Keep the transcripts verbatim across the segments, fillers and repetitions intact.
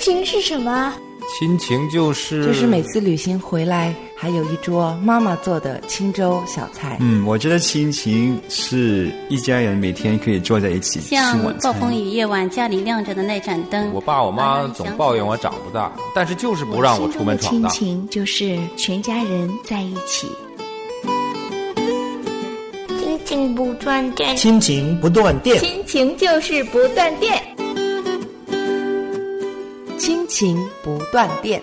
情是什么？ 亲情就是就是每次旅行回来还有一桌妈妈做的清粥小菜。 嗯，我觉得亲情是一家人每天可以坐在一起吃晚餐。 像暴风雨夜晚家里亮着的那盏灯， 我爸我妈总抱怨我长不大，但是就是不让我出门闯荡。 亲情就是全家人在一起。亲情不断电， 亲情不断电， 亲情就是不断电。 亲情不断电。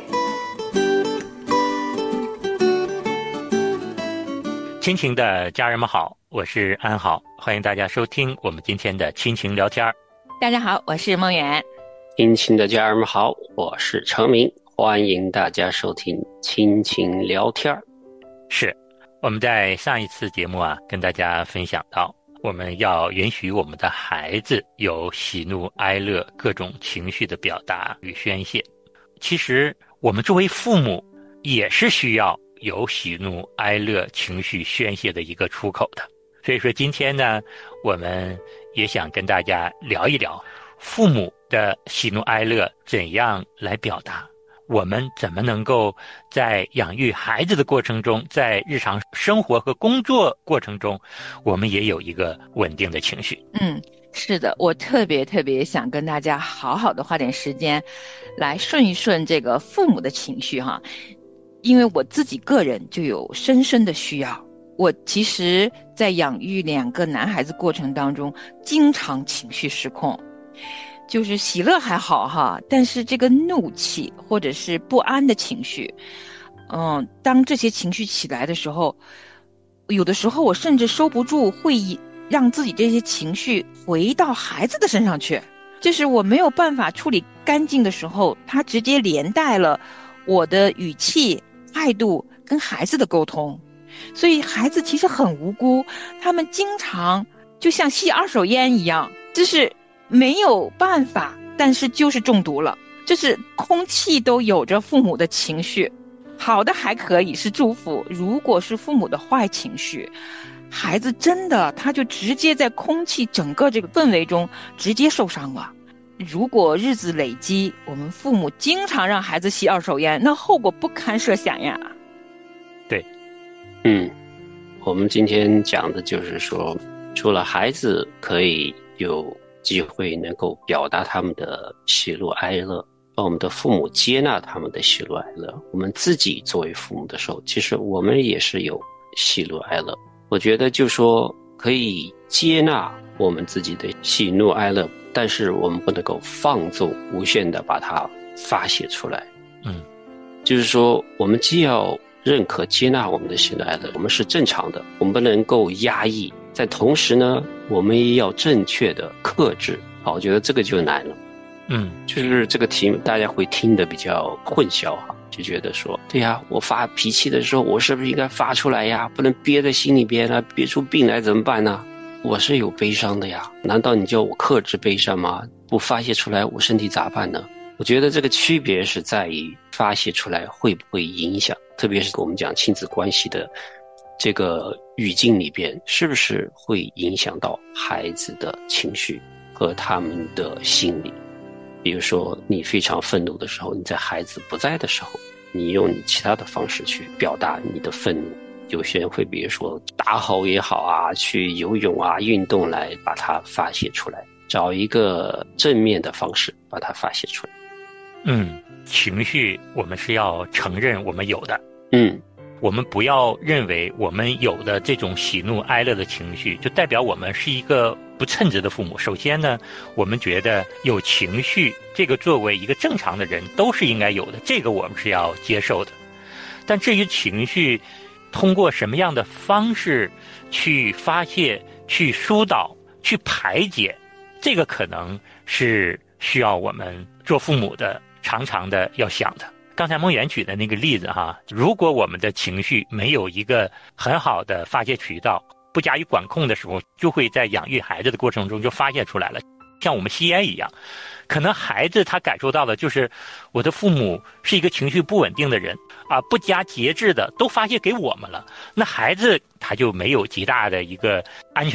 亲情的家人们好，我是安好，欢迎大家收听我们今天的亲情聊天。 大家好，我是梦圆。 亲情的家人们好，我是程明，欢迎大家收听亲情聊天。 是，我们在上一次节目啊，跟大家分享到，我们要允许我们的孩子有喜怒哀乐各种情绪的表达与宣泄。其实我们作为父母也是需要有喜怒哀乐情绪宣泄的一个出口的。所以说今天呢，我们也想跟大家聊一聊父母的喜怒哀乐怎样来表达，我们怎么能够在养育孩子的过程中，在日常生活和工作过程中，我们也有一个稳定的情绪。 嗯，是的，我特别特别想跟大家好好的花点时间来顺一顺这个父母的情绪哈，因为我自己个人就有深深的需要。我其实在养育两个男孩子过程当中，经常情绪失控。就是喜乐还好哈，但是这个怒气或者是不安的情绪，嗯，当这些情绪起来的时候，有的时候我甚至收不住，会让自己这些情绪回到孩子的身上去。就是我没有办法处理干净的时候，它直接连带了我的语气、态度跟孩子的沟通。所以孩子其实很无辜，他们经常就像吸二手烟一样，就是没有办法，但是就是中毒了。就是空气都有着父母的情绪，好的还可以是祝福，如果是父母的坏情绪，孩子真的他就直接在空气整个这个氛围中直接受伤了。如果日子累积，我们父母经常让孩子吸二手烟，那后果不堪设想呀。 对， 嗯，我们今天讲的就是说，除了孩子可以有机会能够表达他们的喜怒哀乐，让我们的父母接纳他们的喜怒哀乐，我们自己作为父母的时候，其实我们也是有喜怒哀乐。我觉得就说可以接纳我们自己的喜怒哀乐，但是我们不能够放纵无限的把它发泄出来。 嗯， 就是说我们既要认可接纳我们的喜怒哀乐，我们是正常的，我们不能够压抑，在同时呢，我们也要正确的克制。好，我觉得这个就难了。 嗯， 就是这个题目大家会听得比较混淆哈，就觉得说，对呀，我发脾气的时候，我是不是应该发出来呀？不能憋在心里边啊，憋出病来怎么办呢？我是有悲伤的呀，难道你叫我克制悲伤吗？不发泄出来，我身体咋办呢？我觉得这个区别是在于发泄出来会不会影响，特别是我们讲亲子关系的这个语境里边，是不是会影响到孩子的情绪和他们的心理。比如说你非常愤怒的时候，你在孩子不在的时候，你用你其他的方式去表达你的愤怒。有些人会比如说大吼也好啊，去游泳啊，运动来把它发泄出来，找一个正面的方式把它发泄出来。 嗯，情绪我们是要承认我们有的。 嗯， 我们不要认为我们有的这种喜怒哀乐的情绪就代表我们是一个不称职的父母。首先呢，我们觉得有情绪这个作为一个正常的人都是应该有的，这个我们是要接受的。但至于情绪通过什么样的方式去发泄、去疏导、去排解，这个可能是需要我们做父母的常常的要想的。刚才梦圆举的那个例子哈，如果我们的情绪没有一个很好的发泄渠道，不加以管控的时候，就会在养育孩子的过程中就发泄出来了。像我们吸烟一样，可能孩子他感受到的就是我的父母是一个情绪不稳定的人啊，不加节制的都发泄给我们了，那孩子他就没有极大的一个安全感，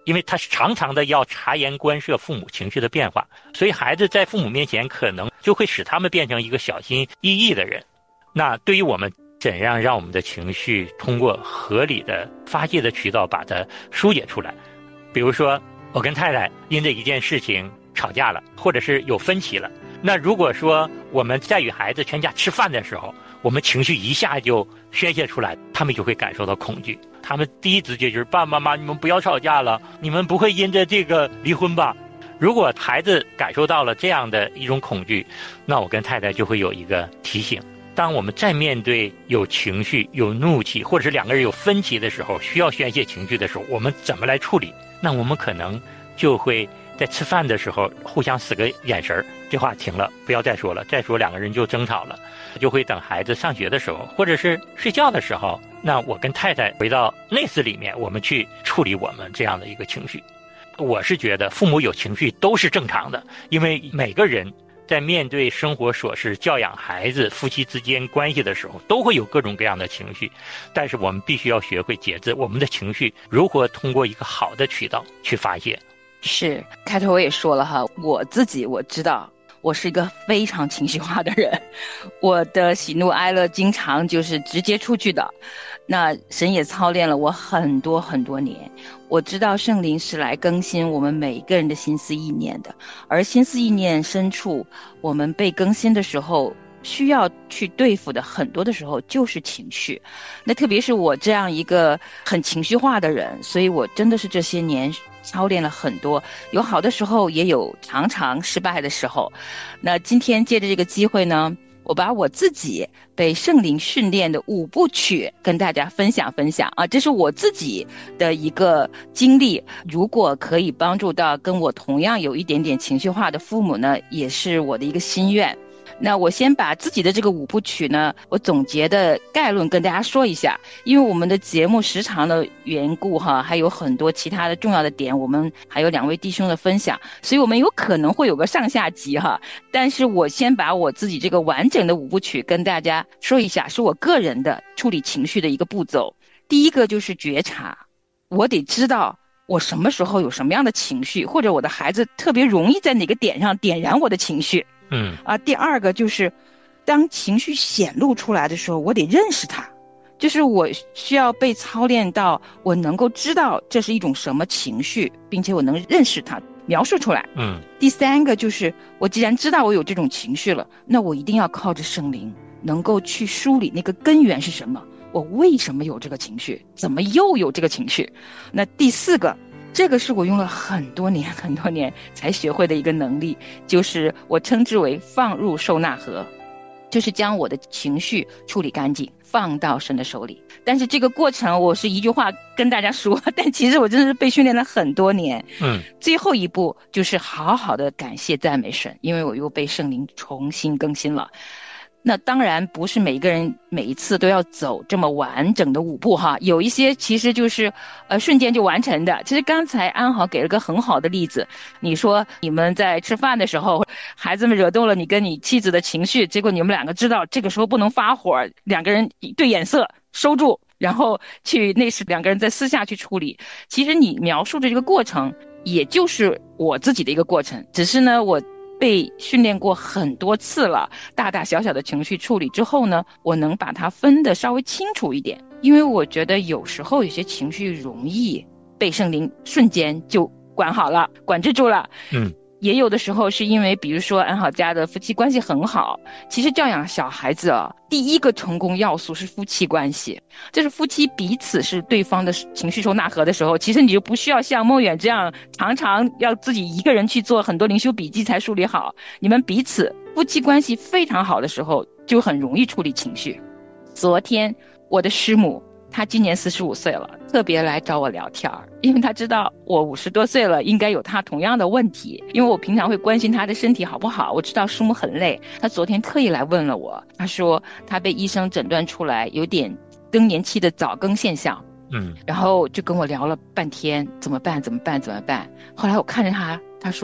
因为他是常常的要察言观色父母情绪的变化，所以孩子在父母面前可能就会使他们变成一个小心翼翼的人。那对于我们怎样让我们的情绪通过合理的发泄的渠道把它疏解出来，比如说我跟太太因着一件事情吵架了，或者是有分歧了，那如果说我们在与孩子全家吃饭的时候，我们情绪一下就宣泄出来，他们就会感受到恐惧，他们第一直觉就是爸爸妈妈你们不要吵架了，你们不会因着这个离婚吧。如果孩子感受到了这样的一种恐惧，那我跟太太就会有一个提醒，当我们在面对有情绪有怒气或者是两个人有分歧的时候，需要宣泄情绪的时候，我们怎么来处理。那我们可能就会在吃饭的时候互相使个眼神，这话停了，不要再说了，再说两个人就争吵了，就会等孩子上学的时候或者是睡觉的时候，那我跟太太回到内室里面，我们去处理我们这样的一个情绪。我是觉得父母有情绪都是正常的，因为每个人在面对生活琐事、教养孩子、夫妻之间关系的时候，都会有各种各样的情绪，但是我们必须要学会节制我们的情绪，如何通过一个好的渠道去发泄。 是，开头我也说了哈，我自己我知道我是一个非常情绪化的人，我的喜怒哀乐经常就是直接出去的。那神也操练了我很多很多年，我知道圣灵是来更新我们每一个人的心思意念的，而心思意念深处，我们被更新的时候需要去对付的很多的时候就是情绪。那特别是我这样一个很情绪化的人，所以我真的是这些年操练了很多，有好的时候也有常常失败的时候。那今天借着这个机会呢，我把我自己被圣灵训练的五部曲跟大家分享分享啊，这是我自己的一个经历，如果可以帮助到跟我同样有一点点情绪化的父母呢，也是我的一个心愿。那我先把自己的这个五部曲呢，我总结的概论跟大家说一下，因为我们的节目时长的缘故哈，还有很多其他的重要的点，我们还有两位弟兄的分享，所以我们有可能会有个上下集哈。但是我先把我自己这个完整的五部曲跟大家说一下，是我个人的处理情绪的一个步骤。第一个就是觉察，我得知道我什么时候有什么样的情绪，或者我的孩子特别容易在哪个点上点燃我的情绪。 嗯啊，第二个就是当情绪显露出来的时候，我得认识它，就是我需要被操练到我能够知道这是一种什么情绪，并且我能认识它，描述出来。 嗯， 第三个就是我既然知道我有这种情绪了，那我一定要靠着圣灵能够去梳理那个根源是什么，我为什么有这个情绪，怎么又有这个情绪。那第四个，这个是我用了很多年很多年才学会的一个能力，就是我称之为放入收纳盒，就是将我的情绪处理干净，放到神的手里。但是这个过程我是一句话跟大家说，但其实我真的是被训练了很多年。 嗯， 最后一步就是好好的感谢赞美神，因为我又被圣灵重新更新了。那当然不是每一个人每一次都要走这么完整的五步哈，有一些其实就是呃瞬间就完成的。其实刚才安好给了个很好的例子，你说你们在吃饭的时候，孩子们惹动了你跟你妻子的情绪，结果你们两个知道这个时候不能发火，两个人对眼色收住，然后去内室两个人在私下去处理。其实你描述的这个过程也就是我自己的一个过程，只是呢我被训练过很多次了，大大小小的情绪处理之后呢，我能把它分得稍微清楚一点。因为我觉得有时候有些情绪容易被圣灵瞬间就管好了，管制住了。 嗯， 也有的时候是因为比如说安好家的夫妻关系很好，其实教养小孩子啊，第一个成功要素是夫妻关系，就是夫妻彼此是对方的情绪收纳盒的时候，其实你就不需要像梦远这样常常要自己一个人去做很多灵修笔记才梳理好，你们彼此夫妻关系非常好的时候就很容易处理情绪。昨天我的师母她今年四十五岁了，特别来找我聊天，因为她知道我五十多岁了，应该有她同样的问题。因为我平常会关心她的身体好不好，我知道师母很累，她昨天特意来问了我，她说她被医生诊断出来有点更年期的早更现象。 嗯， 然后就跟我聊了半天，怎么办？怎么办？怎么办？后来我看着她，她说：“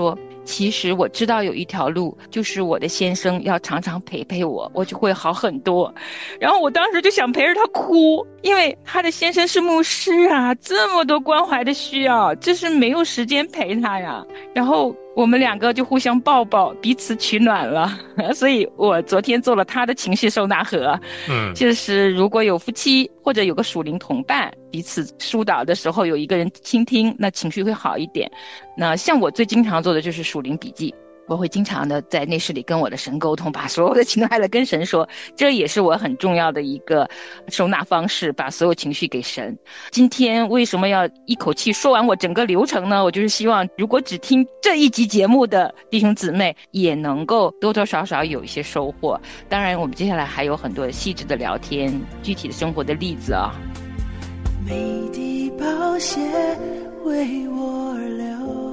其实我知道有一条路，就是我的先生要常常陪陪我，我就会好很多。然后我当时就想陪着他哭，因为他的先生是牧师啊，这么多关怀的需要，就是没有时间陪他呀。然后我们两个就互相抱抱，彼此取暖了。所以我昨天做了他的情绪收纳盒，嗯，就是如果有夫妻或者有个属灵同伴，彼此疏导的时候有一个人倾听，那情绪会好一点。那像我最经常做的就是属灵笔记，我会经常的在内室里跟我的神沟通，把所有的情爱了跟神说，这也是我很重要的一个收纳方式，把所有情绪给神。今天为什么要一口气说完我整个流程呢？我就是希望如果只听这一集节目的弟兄姊妹也能够多多少少有一些收获。当然我们接下来还有很多细致的聊天，具体的生活的例子啊。 美的宝血为我而流，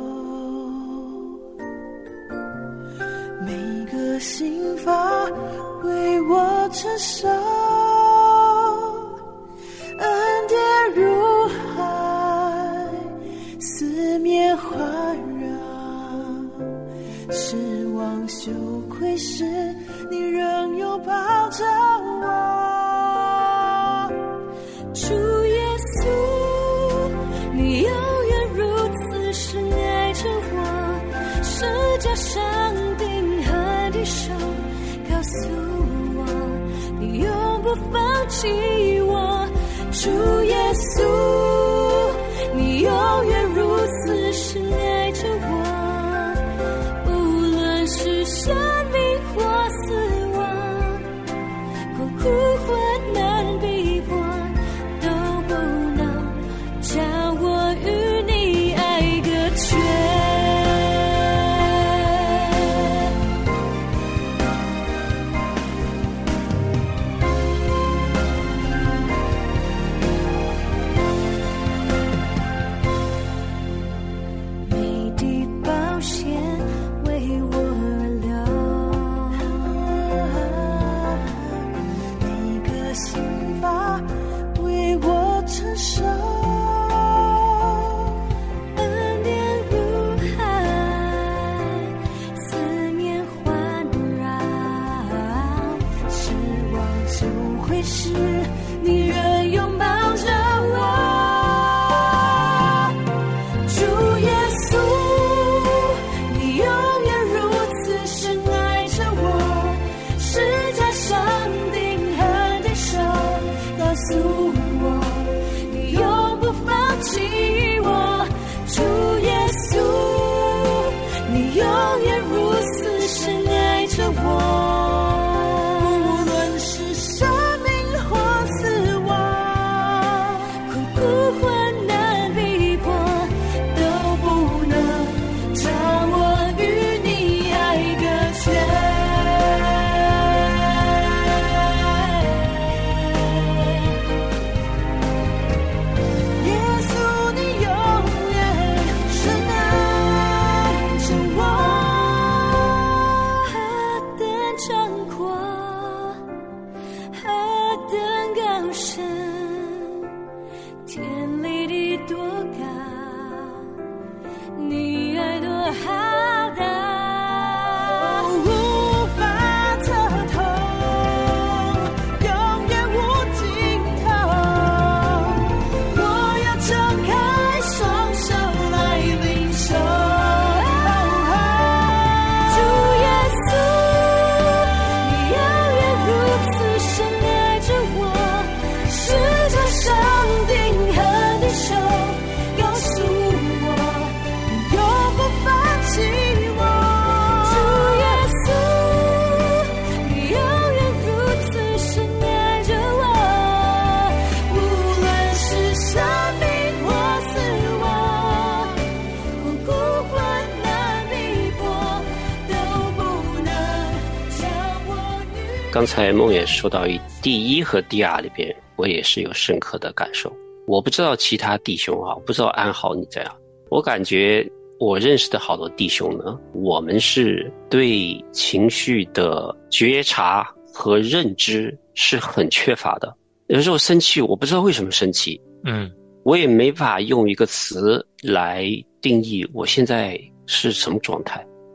每个心法为我承受，恩典如海，四面环绕，失望羞愧时，你仍拥抱着我，主耶稣，你永远如此深爱着我，十架上钉痕的手告诉我，你永不放弃我，主耶稣，你永远如此深爱着我，无论是生命或死亡，或苦患难逼迫，都不能将我与你爱隔绝。美的宝血为我而流，每个心法为我承受，恩典如海，四面环绕，失望羞愧时，你仍拥抱着我，主耶稣，你永远如此深爱着我，十架上钉痕的手告诉我，你永不放弃我，主耶稣，你永远如此深爱着我，无论是生命或死亡，苦苦患难逼迫，都不能将我与你爱隔绝。耶稣，你永远深爱着我，何等长阔，何等高深，天离地多高，你爱多浩大，无法测透，永远无尽头，我要张开双手来领受，主耶稣，你永远如此深爱着我，十架上钉痕的手告诉我，你永不放弃我，主耶稣，你永远如此深爱着我，无论是生命或死亡，或苦患难逼迫，都不能将我与刚才梦也说到一第一和第二里边，我也是有深刻的感受。我不知道其他弟兄啊，不知道安好你怎样。我感觉我认识的好多弟兄呢，我们是对情绪的觉察和认知是很缺乏的。有时候生气，我不知道为什么生气， 嗯， 我也没法用一个词来定义我现在是什么状态。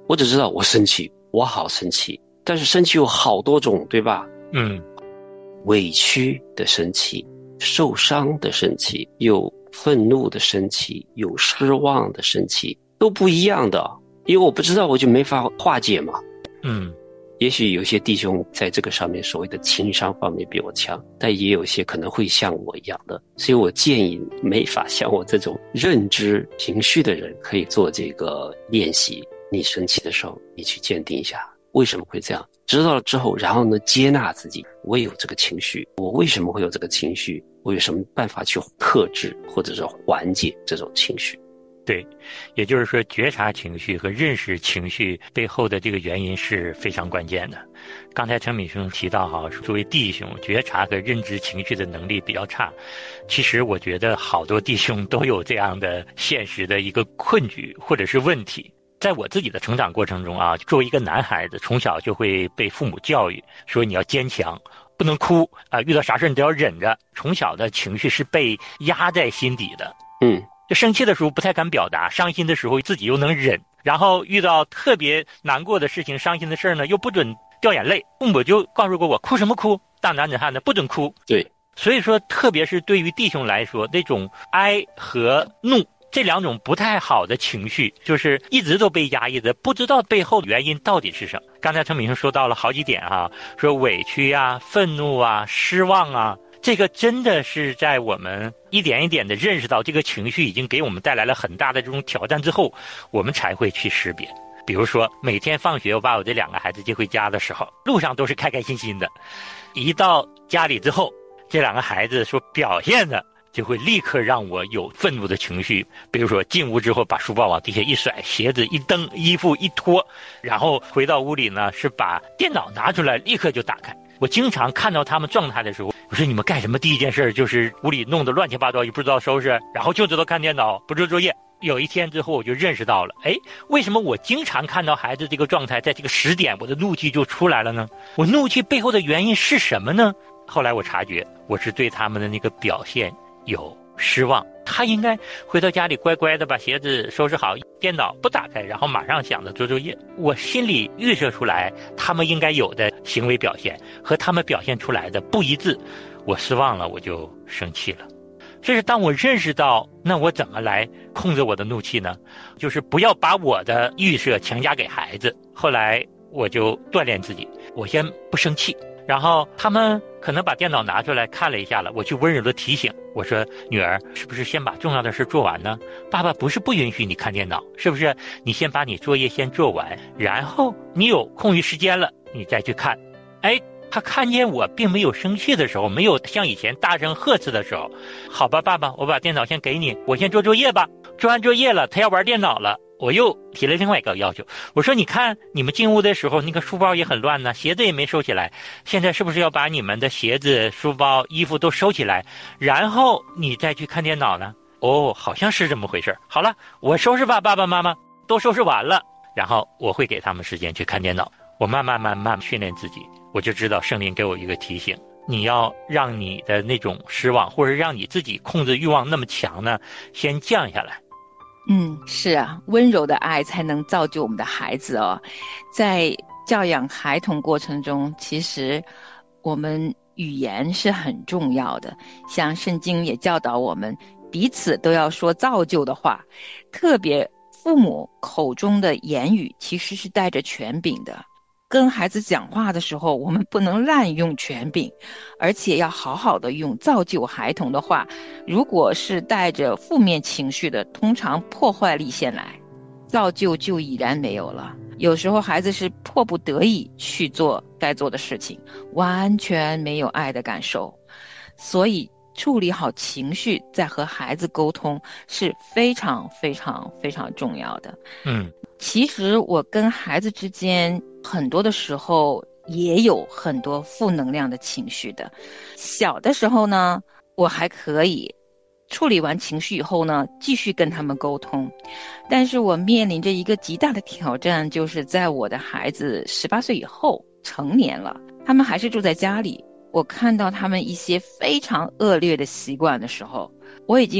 我只知道我生气，我好生气，但是生气有好多种，对吧？ 嗯， 委屈的生气，受伤的生气，有愤怒的生气，有失望的生气，都不一样的。因为我不知道，我就没法化解嘛。 嗯， 也许有些弟兄在这个上面所谓的情商方面比我强，但也有些可能会像我一样的，所以我建议没法像我这种认知情绪的人可以做这个练习。你生气的时候，你去鉴定一下为什么会这样，知道了之后，然后呢，接纳自己，我有这个情绪，我为什么会有这个情绪，我有什么办法去克制或者是缓解这种情绪。 对，也就是说，觉察情绪和认识情绪背后的这个原因是非常关键的。刚才陈敏兄提到哈，作为弟兄，觉察和认知情绪的能力比较差。其实我觉得好多弟兄都有这样的现实的一个困局或者是问题。在我自己的成长过程中啊，作为一个男孩子，从小就会被父母教育说你要坚强，不能哭啊，遇到啥事你都要忍着。从小的情绪是被压在心底的。 嗯。 就生气的时候不太敢表达，伤心的时候自己又能忍，然后遇到特别难过的事情、伤心的事儿呢，又不准掉眼泪。父母就告诉过我，哭什么哭，大男子汉的不准哭。 对， 所以说，特别是对于弟兄来说，那种哀和怒这两种不太好的情绪，就是一直都被压抑着，不知道背后原因到底是什么。刚才陈敏生说到了好几点啊，说委屈啊、愤怒啊、失望啊。这个真的是在我们一点一点的认识到这个情绪已经给我们带来了很大的这种挑战之后，我们才会去识别。比如说每天放学我把我这两个孩子接回家的时候，路上都是开开心心的，一到家里之后，这两个孩子所表现的就会立刻让我有愤怒的情绪。比如说进屋之后把书包往地下一甩，鞋子一蹬，衣服一脱，然后回到屋里呢是把电脑拿出来立刻就打开。我经常看到他们状态的时候，我说你们干什么？第一件事就是屋里弄得乱七八糟，也不知道收拾，然后就知道看电脑，不做作业。有一天之后我就认识到了，哎，为什么我经常看到孩子这个状态，在这个时点我的怒气就出来了呢？我怒气背后的原因是什么呢？后来我察觉，我是对他们的那个表现有失望。他应该回到家里乖乖的把鞋子收拾好，电脑不打开，然后马上想着做作业。我心里预设出来他们应该有的行为表现和他们表现出来的不一致，我失望了，我就生气了。这是当我认识到，那我怎么来控制我的怒气呢？就是不要把我的预设强加给孩子。后来我就锻炼自己，我先不生气，然后他们可能把电脑拿出来看了一下了，我去温柔的提醒，我说女儿，是不是先把重要的事做完呢？爸爸不是不允许你看电脑，是不是你先把你作业先做完，然后你有空余时间了你再去看。哎，他看见我并没有生气的时候，没有像以前大声呵斥的时候，好吧爸爸，我把电脑先给你，我先做作业吧。做完作业了，他要玩电脑了，我又提了另外一个要求，我说你看你们进屋的时候那个书包也很乱呢，鞋子也没收起来，现在是不是要把你们的鞋子、书包、衣服都收起来，然后你再去看电脑呢？哦，好像是这么回事。好了，我收拾吧，爸爸妈妈都收拾完了，然后我会给他们时间去看电脑。我慢慢慢慢训练自己，我就知道圣灵给我一个提醒，你要让你的那种失望或者让你自己控制欲望那么强呢，先降下来。 嗯，是啊，温柔的爱才能造就我们的孩子哦。在教养孩童过程中，其实我们语言是很重要的，像圣经也教导我们彼此都要说造就的话，特别父母口中的言语其实是带着权柄的。跟孩子讲话的时候，我们不能滥用权柄，而且要好好的用造就孩童的话。如果是带着负面情绪的，通常破坏力先来，造就就已然没有了。有时候孩子是迫不得已去做该做的事情，完全没有爱的感受，所以处理好情绪再和孩子沟通是非常非常非常重要的。 嗯， 其实我跟孩子之间很多的时候也有很多负能量的情绪的。小的时候呢，我还可以处理完情绪以后呢，继续跟他们沟通。但是我面临着一个极大的挑战，就是在我的孩子十八岁以后成年了，他们还是住在家里，我看到他们一些非常恶劣的习惯的时候，我已经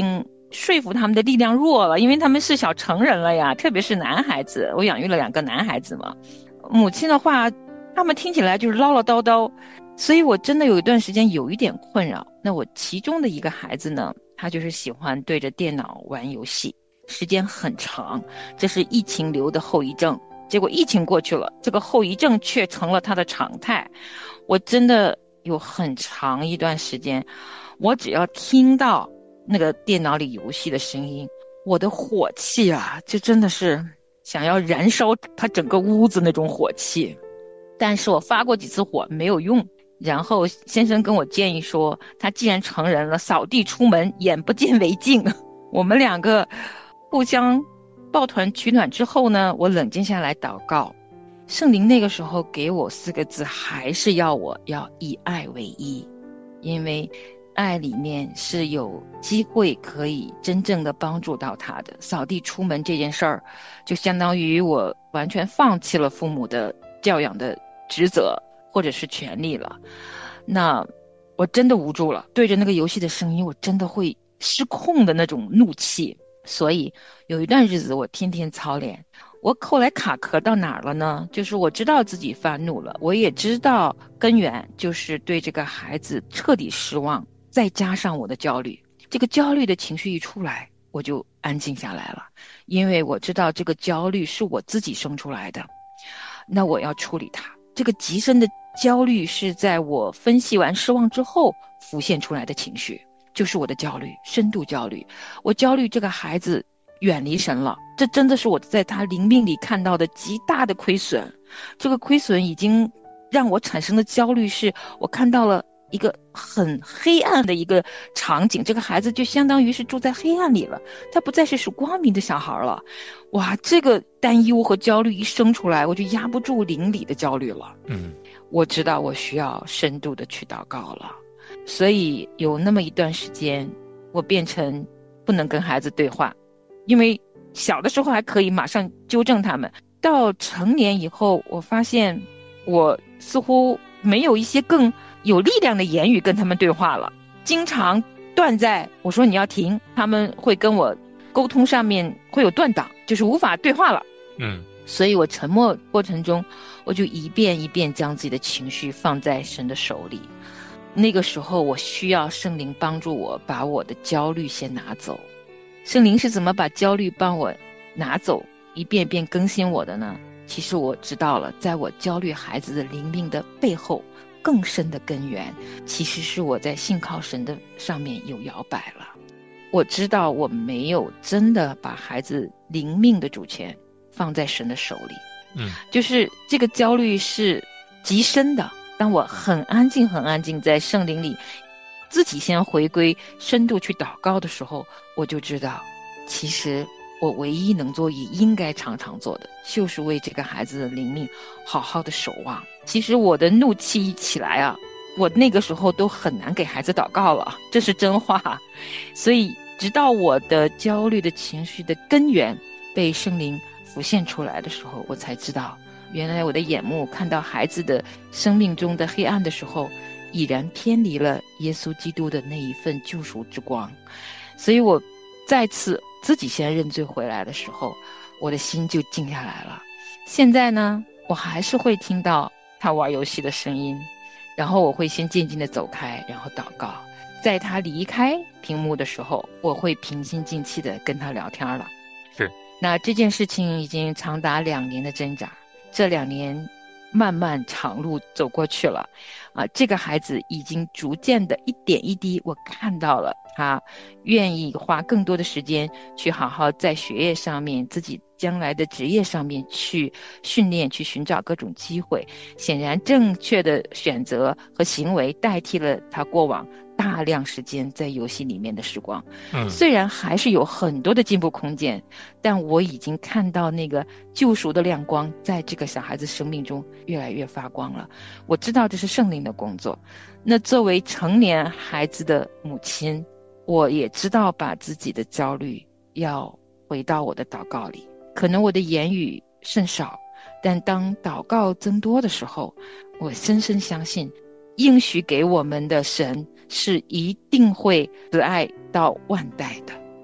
说服他们的力量弱了，因为他们是小成人了呀，特别是男孩子，我养育了两个男孩子嘛，母亲的话他们听起来就是唠唠叨叨，所以我真的有一段时间有一点困扰。那我其中的一个孩子呢，他就是喜欢对着电脑玩游戏，时间很长，这是疫情留的后遗症。结果疫情过去了，这个后遗症却成了他的常态。我真的有很长一段时间，我只要听到那个电脑里游戏的声音，我的火气啊，就真的是想要燃烧他整个屋子那种火气。但是我发过几次火没有用，然后先生跟我建议说，他既然成人了，扫地出门眼不见为净。我们两个互相抱团取暖之后呢，我冷静下来祷告，圣灵那个时候给我四个字，还是要我要以爱为一，因为爱里面是有机会可以真正的帮助到他的。扫地出门这件事儿，就相当于我完全放弃了父母的教养的职责或者是权利了。那我真的无助了，对着那个游戏的声音，我真的会失控的那种怒气。所以有一段日子我天天操练。我后来卡壳到哪儿了呢？就是我知道自己发怒了，我也知道根源就是对这个孩子彻底失望，再加上我的焦虑。这个焦虑的情绪一出来，我就安静下来了，因为我知道这个焦虑是我自己生出来的，那我要处理它。这个极深的焦虑是在我分析完失望之后浮现出来的情绪，就是我的焦虑，深度焦虑。我焦虑这个孩子远离神了，这真的是我在他灵命里看到的极大的亏损。这个亏损已经让我产生的焦虑是，我看到了一个很黑暗的一个场景，这个孩子就相当于是住在黑暗里了，他不再是属光明的小孩了。哇，这个担忧和焦虑一生出来，我就压不住灵里的焦虑了。 嗯， 我知道我需要深度的去祷告了。所以有那么一段时间，我变成不能跟孩子对话，因为小的时候还可以马上纠正他们，到成年以后，我发现我似乎没有一些更有力量的言语跟他们对话了，经常断在我说你要停，他们会跟我沟通上面会有断档，就是无法对话了。 嗯， 所以我沉默过程中，我就一遍一遍将自己的情绪放在神的手里。那个时候我需要圣灵帮助我把我的焦虑先拿走。圣灵是怎么把焦虑帮我拿走，一遍遍更新我的呢？其实我知道了，在我焦虑孩子的灵命的背后，更深的根源其实是我在信靠神的上面有摇摆了。我知道我没有真的把孩子灵命的主权放在神的手里。 嗯， 就是这个焦虑是极深的，当我很安静很安静在圣灵里自己先回归深度去祷告的时候，我就知道其实我唯一能做也应该常常做的，就是为这个孩子的灵命好好的守望。其实我的怒气一起来啊，我那个时候都很难给孩子祷告了，这是真话。所以直到我的焦虑的情绪的根源被圣灵浮现出来的时候，我才知道原来我的眼目看到孩子的生命中的黑暗的时候，已然偏离了耶稣基督的那一份救赎之光。所以我再次自己先认罪回来的时候，我的心就静下来了。现在呢，我还是会听到他玩游戏的声音，然后我会先渐渐的走开，然后祷告。在他离开屏幕的时候，我会平心静气的跟他聊天了。 是， 那这件事情已经长达两年的挣扎，这两年漫漫长路走过去了啊，这个孩子已经逐渐的一点一滴，我看到了他愿意花更多的时间去好好在学业上面，自己将来的职业上面去训练，去寻找各种机会。显然正确的选择和行为代替了他过往大量时间在游戏里面的时光。 嗯， 虽然还是有很多的进步空间，但我已经看到那个救赎的亮光在这个小孩子生命中越来越发光了。我知道这是圣灵的工作。那作为成年孩子的母亲，我也知道把自己的焦虑要回到我的祷告里。可能我的言语甚少，但当祷告增多的时候，我深深相信应许给我们的神是一定会慈爱到万代的。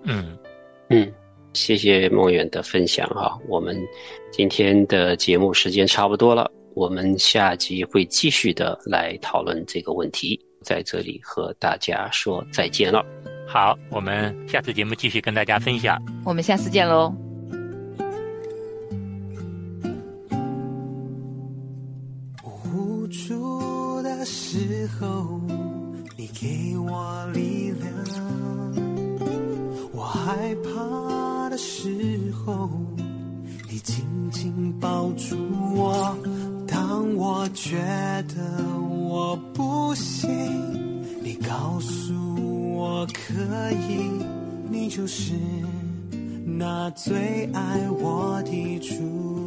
嗯嗯，谢谢梦远的分享哈。我们今天的节目时间差不多了，我们下集会继续的来讨论这个问题，在这里和大家说再见了。 好，我们下次节目继续跟大家分享。 我们下次见喽。 无助的时候，你给我力量；我害怕的时候，你紧紧抱住我。当我觉得我不行，你告诉我可以，你就是那最爱我的主。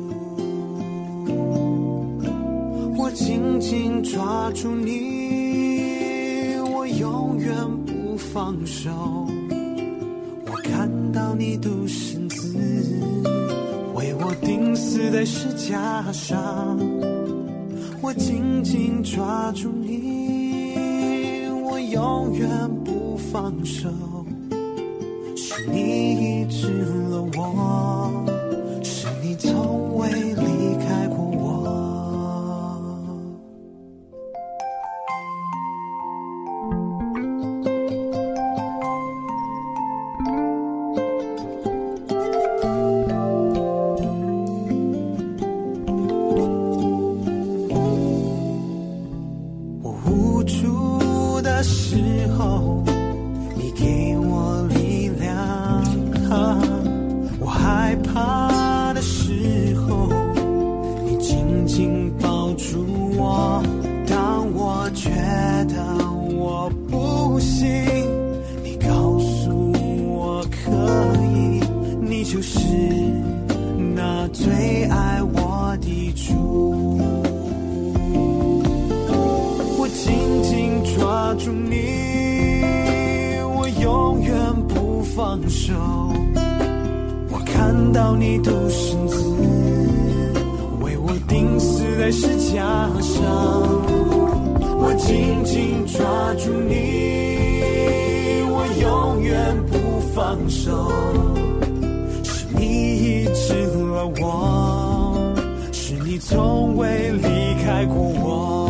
我紧紧抓住你，我永远不放手。我看到你独生子为我钉死在十架上，我紧紧抓住你，我永远不放手。是你医治了我，是你从未离开过我。我无助的时候，你给我力量，啊，我害怕的时候，你紧紧抱住我。当我觉得我不行，你告诉我可以，你就是那最爱我的主。我紧紧抓住你，我永远不放手。我看到你独生子为我钉死在十架上，我紧紧抓住你，我永远不放手。是你医治了我，是你从未离开过我。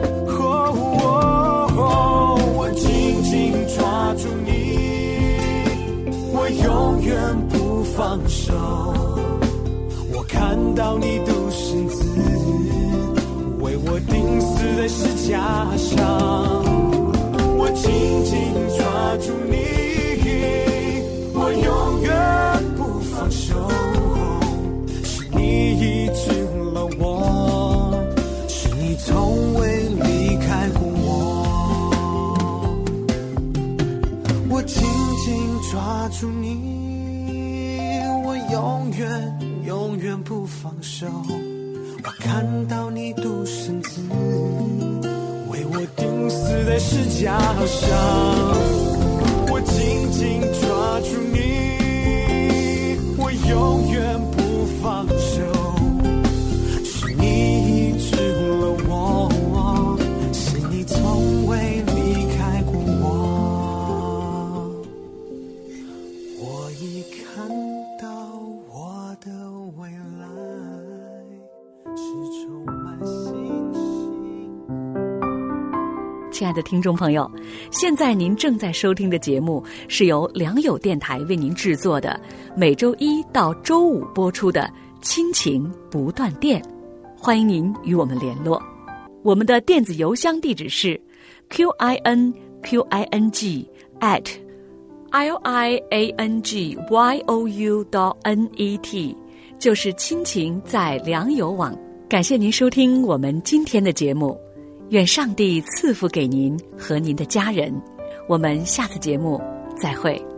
我紧紧抓住你，我永远不放手。我看到你独生子为我钉死在十架上，我紧紧抓住你，我永远不放手。是你医治了我，是你从未离开过我。我紧紧抓住你，我永远永远不放手。我看到你独生子为我钉死在十架上，我紧紧抓住你，我永远不放手。是你医治了我，是你从未离开过我。我已看到我的未来是充满信心。 亲爱的听众朋友，现在您正在收听的节目是由良友电台为您制作的，每周一到周五播出的亲情不断电，欢迎您与我们联络。我们的电子邮箱地址是 q i n q i n g at l i a n g y o u dot n e t， 就是亲情在良友网。感谢您收听我们今天的节目，愿上帝赐福给您和您的家人。我们下次节目再会。